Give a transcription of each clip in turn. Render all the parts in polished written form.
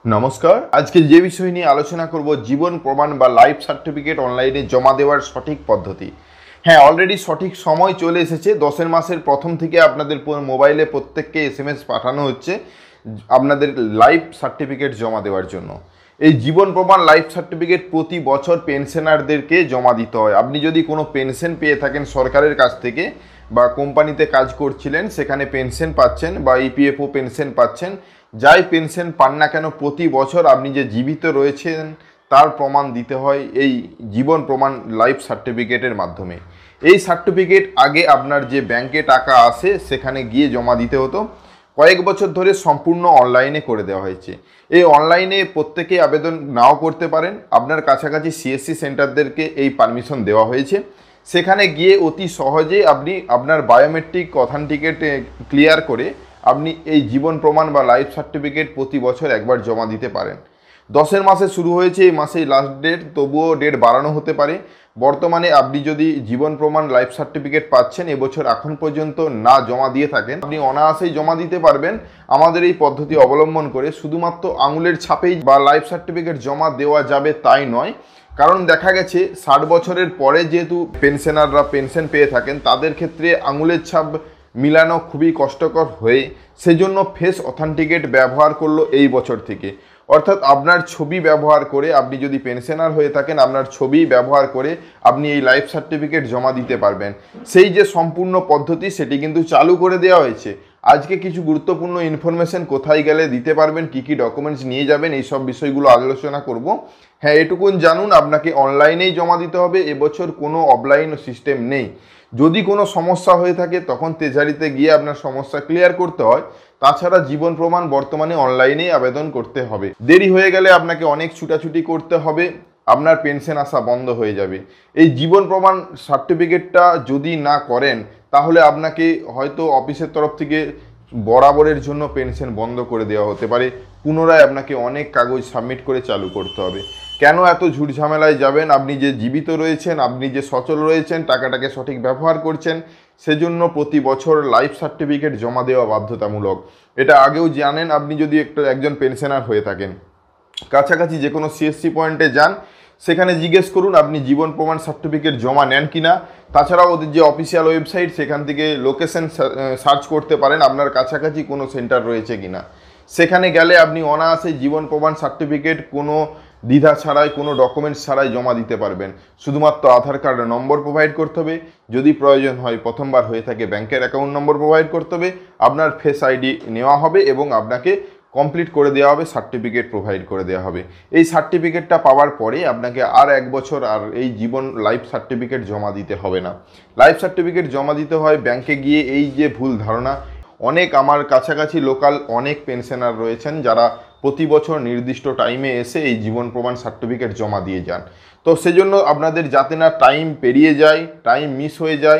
নমস্কার। আজকে যে বিষয় নিয়ে আলোচনা করব জীবন প্রমাণ বা লাইফ সার্টিফিকেট অনলাইনে জমা দেওয়ার সঠিক পদ্ধতি। হ্যাঁ, অলরেডি সঠিক সময় চলে এসেছে। 10 মাসের প্রথম থেকে আপনাদের মোবাইলে প্রত্যেককে SMS পাঠানো হচ্ছে আপনাদের লাইফ সার্টিফিকেট জমা দেওয়ার জন্য। এই জীবন প্রমাণ লাইফ সার্টিফিকেট প্রতি বছর পেনশনারদেরকে জমা দিতে হয়। আপনি যদি কোনো পেনশন পেয়ে থাকেন সরকারের কাছ থেকে বা কোম্পানিতে কাজ করছিলেন সেখানে পেনশন পাচ্ছেন বা EPFO পেনশন পাচ্ছেন, যাই পেনশন পান না কেন প্রতি বছর আপনি যে জীবিত রয়েছেন তার প্রমাণ দিতে হয় এই জীবন প্রমাণ লাইফ সার্টিফিকেটের মাধ্যমে। এই সার্টিফিকেট আগে আপনার যে ব্যাংকে টাকা আসে সেখানে গিয়ে জমা দিতে হতো, কয়েক বছর ধরে সম্পূর্ণ অনলাইনে করে দেওয়া হয়েছে। এই অনলাইনে প্রত্যেকেই আবেদন নাও করতে পারেন। আপনার কাছাকাছি CSC সেন্টারদেরকে এই পারমিশন দেওয়া হয়েছে। সেখানে গিয়ে অতি সহজেই আপনি আপনার বায়োমেট্রিক অথেন্টিকেট ক্লিয়ার করে আপনি এই জীবন প্রমাণ বা লাইফ সার্টিফিকেট প্রতি বছর একবার জমা দিতে পারেন। 10 মাসে শুরু হয়েছে, এই মাসেই লাস্ট ডেট, তবুও ডেট বাড়ানো হতে পারে। বর্তমানে আপনি যদি জীবন প্রমাণ লাইফ সার্টিফিকেট পাচ্ছেন এবছর এখন পর্যন্ত না জমা দিয়ে থাকেন, আপনি অনায়াসেই জমা দিতে পারবেন আমাদের এই পদ্ধতি অবলম্বন করে। শুধুমাত্র আঙুলের ছাপেই বা লাইফ সার্টিফিকেট জমা দেওয়া যাবে তাই নয়, কারণ দেখা গেছে 60 বছরের পরে যেহেতু পেনশনাররা পেনশন পেয়ে থাকেন তাদের ক্ষেত্রে আঙুলের ছাপ মিলানো খুবই কষ্টকর হয়ে সেজন্য ফেস অথেন্টিকেট ব্যবহার করলো এই বছর থেকে। অর্থাৎ আপনার ছবি ব্যবহার করে, আপনি যদি পেনশনার হয়ে থাকেন আপনার ছবি ব্যবহার করে আপনি এই লাইফ সার্টিফিকেট জমা দিতে পারবেন। সেই যে সম্পূর্ণ পদ্ধতি সেটি কিন্তু চালু করে দেওয়া হয়েছে। আজকে কিছু গুরুত্বপূর্ণ ইনফরমেশন কোথায় গেলে দিতে পারবেন, কী কী ডকুমেন্টস নিয়ে যাবেন, এই সব বিষয়গুলো আলোচনা করব। হ্যাঁ, এটুকুন জানুন আপনাকে অনলাইনেই জমা দিতে হবে, এবছর কোনো অফলাইন সিস্টেম নেই। যদি কোনো সমস্যা হয়ে থাকে তখন তেজারিতে গিয়ে আপনার সমস্যা ক্লিয়ার করতে হয়, তাছাড়া জীবন প্রমাণ বর্তমানে অনলাইনেই আবেদন করতে হবে। দেরি হয়ে গেলে আপনাকে অনেক ছুটাছুটি করতে হবে, আপনার পেনশন আসা বন্ধ হয়ে যাবে। এই জীবন প্রমাণ সার্টিফিকেটটা যদি না করেন তাহলে আপনাকে হয়তো অফিসের তরফ থেকে বরাবরের জন্য পেনশন বন্ধ করে দেওয়া হতে পারে, পুনরায় আপনাকে অনেক কাগজ সাবমিট করে চালু করতে হবে। কেন এত ঝুট ঝামেলায় যাবেন? আপনি যে জীবিত রয়েছেন, আপনি যে সচল রয়েছেন, টাকাটাকে সঠিক ব্যবহার করছেন, সেজন্য প্রতি বছর লাইফ সার্টিফিকেট জমা দেওয়া বাধ্যতামূলক। এটা আগেও জানেন। আপনি যদি একজন পেনশনার হয়ে থাকেন, কাছাকাছি যে কোনো CSC পয়েন্টে যান, সেখানে জিজ্ঞেস করুন আপনি জীবন প্রমাণ সার্টিফিকেট জমা নেন কিনা। তাছাড়াও ওদের যে অফিসিয়াল ওয়েবসাইট সেখান থেকে লোকেশন সার্চ করতে পারেন আপনার কাছাকাছি কোনো সেন্টার রয়েছে কিনা। সেখানে গেলে আপনি অনায়াসে জীবন প্রমাণ সার্টিফিকেট কোনো দ্বিধা ছাড়াই, কোনো ডকুমেন্টস ছাড়াই জমা দিতে পারবেন। শুধুমাত্র আধার কার্ডের নম্বর প্রোভাইড করতে হবে, যদি প্রয়োজন হয় প্রথমবার হয়ে থাকে ব্যাংকের অ্যাকাউন্ট নম্বর প্রোভাইড করতে হবে, আপনার ফেস ID নেওয়া হবে এবং আপনাকে কমপ্লিট করে দেওয়া হবে, সার্টিফিকেট প্রোভাইড করে দেওয়া হবে। এই সার্টিফিকেটটা পাওয়ার পরে আপনাকে আর 1 বছর আর এই জীবন লাইফ সার্টিফিকেট জমা দিতে হবে না। লাইফ সার্টিফিকেট জমা দিতে হয় ব্যাংকে গিয়ে, এই যে ভুল ধারণা। অনেক আমার কাছাকাছি লোকাল অনেক পেনশনার রয়েছেন যারা প্রতি বছর নির্দিষ্ট টাইমে এসে এই জীবন প্রমাণ সার্টিফিকেট জমা দিয়ে যান। তো সেজন্য আপনাদের যাতে না টাইম পেরিয়ে যায়, টাইম মিস হয়ে যায়,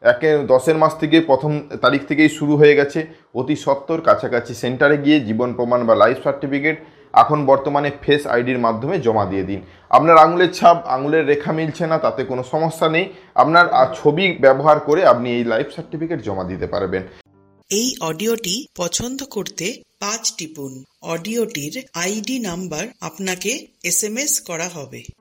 10 মাস থেকে প্রথম তারিখ থেকেই শুরু হয়ে গেছে, অতি সত্বর কাছাকাছি সেন্টারে গিয়ে জীবন প্রমাণ বা লাইফ সার্টিফিকেট এখন বর্তমানে ফেস IDর মাধ্যমে জমা দিয়ে দিন। আপনার আঙুলের ছাপ, আঙুলের রেখা মিলছে না, তাতে কোনো সমস্যা নেই, আপনার ছবি ব্যবহার করে আপনি এই লাইফ সার্টিফিকেট জমা দিতে পারবেন। এই অডিওটি পছন্দ করতে 5 টিপুন। অডিওটির ID নাম্বার আপনাকে SMS করা হবে।